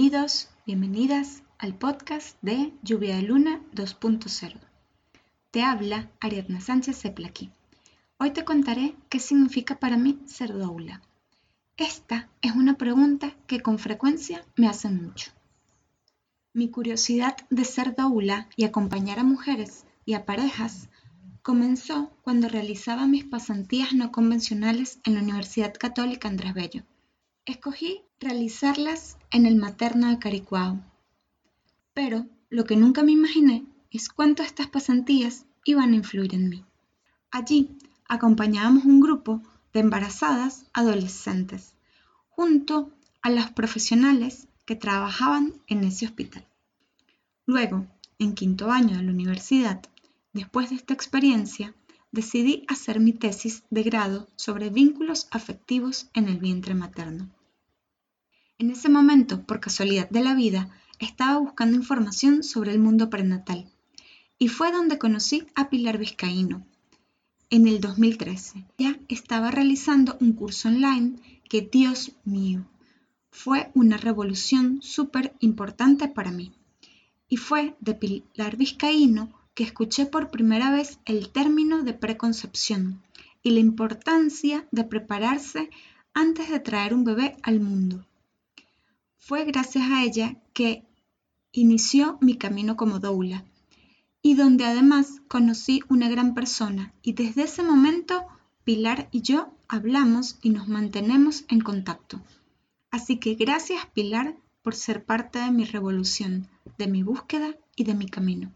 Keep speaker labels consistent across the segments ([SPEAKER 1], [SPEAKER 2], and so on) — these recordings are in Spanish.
[SPEAKER 1] Bienvenidos, bienvenidas al podcast de Lluvia de Luna 2.0. Te habla Ariadna Sánchez Zeplaqui. Hoy te contaré qué significa para mí ser doula. Esta es una pregunta que con frecuencia me hacen mucho. Mi curiosidad de ser doula y acompañar a mujeres y a parejas comenzó cuando realizaba mis pasantías no convencionales en la Universidad Católica Andrés Bello. Escogí realizarlas en el materno de Caricuao, pero lo que nunca me imaginé es cuánto estas pasantías iban a influir en mí. Allí acompañábamos un grupo de embarazadas adolescentes, junto a los profesionales que trabajaban en ese hospital. Luego, en quinto año de la universidad, después de esta experiencia, decidí hacer mi tesis de grado sobre vínculos afectivos en el vientre materno. En ese momento, por casualidad de la vida, estaba buscando información sobre el mundo prenatal y fue donde conocí a Pilar Vizcaíno. En el 2013, ella estaba realizando un curso online que, Dios mío, fue una revolución súper importante para mí. Y fue de Pilar Vizcaíno que escuché por primera vez el término de preconcepción y la importancia de prepararse antes de traer un bebé al mundo. Fue gracias a ella que inició mi camino como doula y donde además conocí una gran persona y desde ese momento Pilar y yo hablamos y nos mantenemos en contacto. Así que gracias Pilar por ser parte de mi revolución, de mi búsqueda y de mi camino.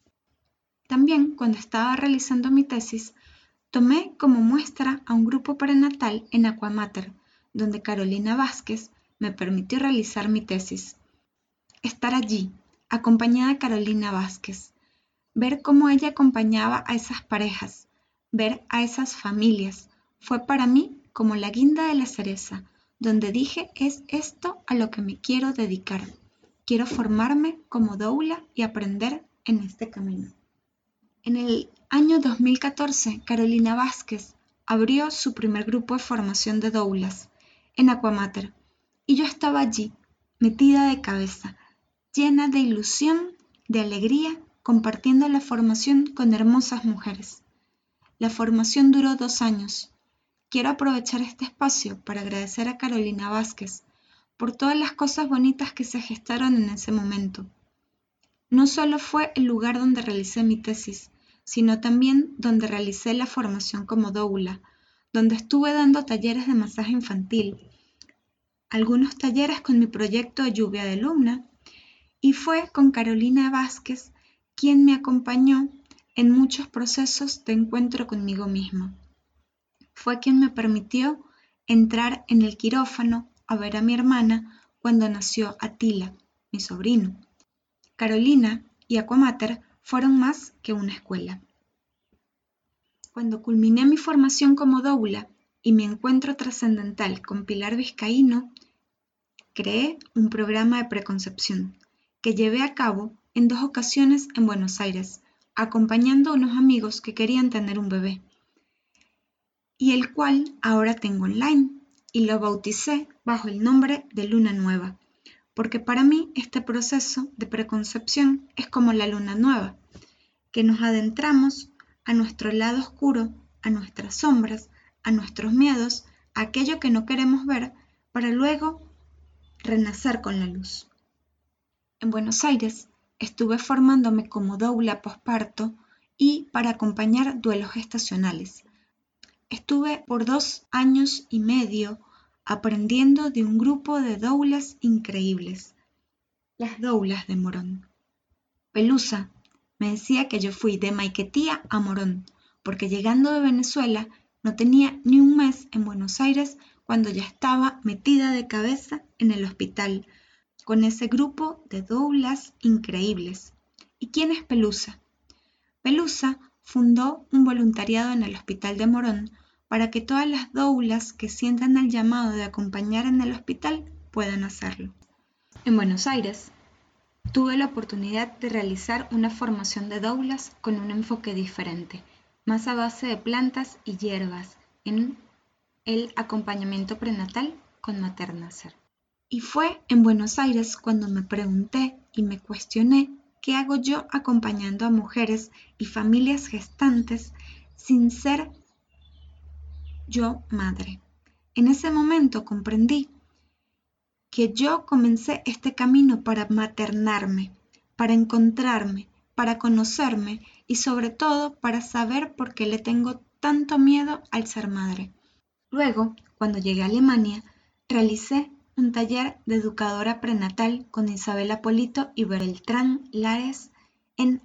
[SPEAKER 1] También cuando estaba realizando mi tesis, tomé como muestra a un grupo prenatal en Aquamater, donde Carolina Vázquez me permitió realizar mi tesis. Estar allí, acompañada de Carolina Vázquez, ver cómo ella acompañaba a esas parejas, ver a esas familias, fue para mí como la guinda de la cereza, donde dije es esto a lo que me quiero dedicar. Quiero formarme como doula y aprender en este camino. En el año 2014, Carolina Vázquez abrió su primer grupo de formación de doulas en Aquamater y yo estaba allí, metida de cabeza, llena de ilusión, de alegría, compartiendo la formación con hermosas mujeres. La formación duró 2 años. Quiero aprovechar este espacio para agradecer a Carolina Vázquez por todas las cosas bonitas que se gestaron en ese momento. No solo fue el lugar donde realicé mi tesis, sino también donde realicé la formación como doula, donde estuve dando talleres de masaje infantil, algunos talleres con mi proyecto de Lluvia de Luna, y fue con Carolina Vázquez quien me acompañó en muchos procesos de encuentro conmigo misma. Fue quien me permitió entrar en el quirófano a ver a mi hermana cuando nació Atila, mi sobrino. Carolina y Aquamater fueron más que una escuela. Cuando culminé mi formación como doula y mi encuentro trascendental con Pilar Vizcaíno, creé un programa de preconcepción que llevé a cabo en 2 ocasiones en Buenos Aires, acompañando a unos amigos que querían tener un bebé, y el cual ahora tengo online y lo bauticé bajo el nombre de Luna Nueva, porque para mí este proceso de preconcepción es como la luna nueva, que nos adentramos a nuestro lado oscuro, a nuestras sombras, a nuestros miedos, a aquello que no queremos ver, para luego renacer con la luz. En Buenos Aires estuve formándome como doula posparto y para acompañar duelos gestacionales. Estuve por 2 años y medio aprendiendo de un grupo de doulas increíbles, las doulas de Morón. Pelusa me decía que yo fui de Maiquetía a Morón, porque llegando de Venezuela no tenía ni un mes en Buenos Aires cuando ya estaba metida de cabeza en el hospital, con ese grupo de doulas increíbles. ¿Y quién es Pelusa? Pelusa fundó un voluntariado en el Hospital de Morón para que todas las doulas que sientan el llamado de acompañar en el hospital puedan hacerlo. En Buenos Aires, tuve la oportunidad de realizar una formación de doulas con un enfoque diferente, más a base de plantas y hierbas, en el acompañamiento prenatal con Maternacer. Y fue en Buenos Aires cuando me pregunté y me cuestioné qué hago yo acompañando a mujeres y familias gestantes sin ser yo madre. En ese momento comprendí que yo comencé este camino para maternarme, para encontrarme, para conocerme y sobre todo para saber por qué le tengo tanto miedo al ser madre. Luego, cuando llegué a Alemania, realicé un taller de educadora prenatal con Isabela Polito y Beltrán Lares en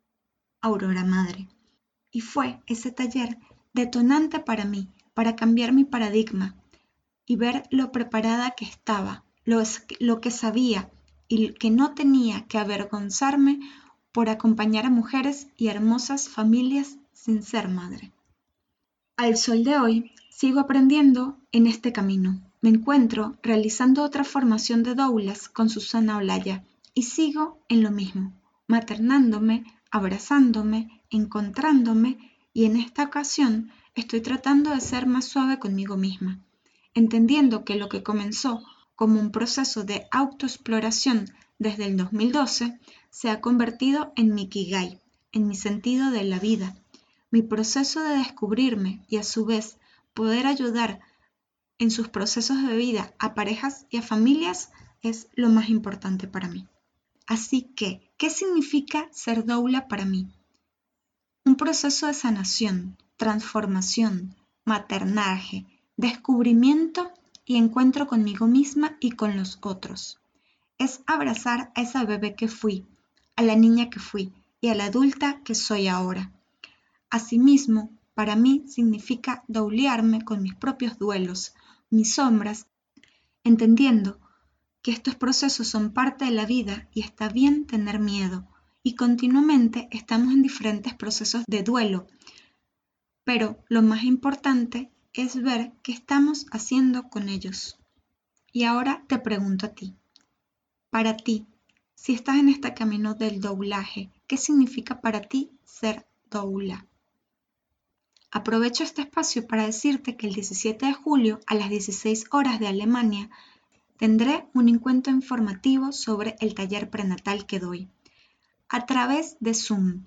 [SPEAKER 1] Aurora Madre. Y fue ese taller detonante para mí, para cambiar mi paradigma y ver lo preparada que estaba, lo que sabía y que no tenía que avergonzarme por acompañar a mujeres y hermosas familias sin ser madre. Al sol de hoy, sigo aprendiendo en este camino. Me encuentro realizando otra formación de doulas con Susana Olaya y sigo en lo mismo, maternándome, abrazándome, encontrándome y en esta ocasión estoy tratando de ser más suave conmigo misma, entendiendo que lo que comenzó como un proceso de autoexploración desde el 2012 se ha convertido en mi Ikigai, en mi sentido de la vida. Mi proceso de descubrirme y a su vez poder ayudar en sus procesos de vida a parejas y a familias es lo más importante para mí. Así que, ¿qué significa ser doula para mí? Un proceso de sanación, transformación, maternaje, descubrimiento y encuentro conmigo misma y con los otros. Es abrazar a esa bebé que fui, a la niña que fui y a la adulta que soy ahora. Asimismo, para mí significa doulearme con mis propios duelos, mis sombras, entendiendo que estos procesos son parte de la vida y está bien tener miedo, y continuamente estamos en diferentes procesos de duelo, pero lo más importante es ver qué estamos haciendo con ellos. Y ahora te pregunto a ti, para ti, si estás en este camino del doulaje, ¿qué significa para ti ser doula? Aprovecho este espacio para decirte que el 17 de julio a las 16 horas de Alemania tendré un encuentro informativo sobre el taller prenatal que doy a través de Zoom.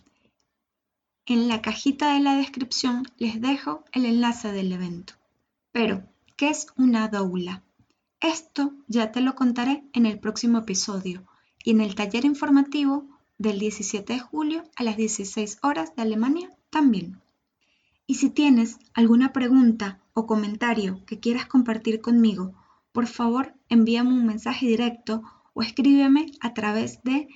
[SPEAKER 1] En la cajita de la descripción les dejo el enlace del evento. Pero, ¿qué es una doula? Esto ya te lo contaré en el próximo episodio y en el taller informativo del 17 de julio a las 16 horas de Alemania también. Y si tienes alguna pregunta o comentario que quieras compartir conmigo, por favor envíame un mensaje directo o escríbeme a través de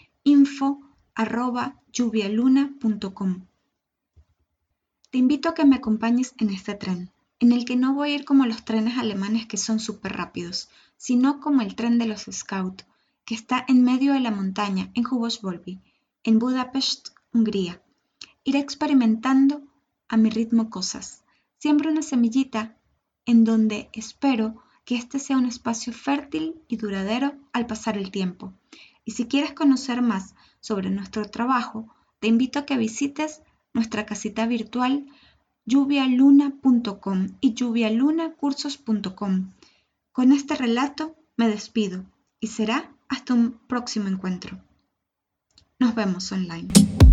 [SPEAKER 1] info@lluvialuna.com. Te invito a que me acompañes en este tren, en el que no voy a ir como los trenes alemanes que son súper rápidos, sino como el tren de los Scouts, que está en medio de la montaña en Húbos-Volby, en Budapest, Hungría. Iré experimentando a mi ritmo cosas. Siembro una semillita en donde espero que este sea un espacio fértil y duradero al pasar el tiempo. Y si quieres conocer más sobre nuestro trabajo, te invito a que visites nuestra casita virtual lluvialuna.com y lluvialunacursos.com. Con este relato me despido y será hasta un próximo encuentro. Nos vemos online.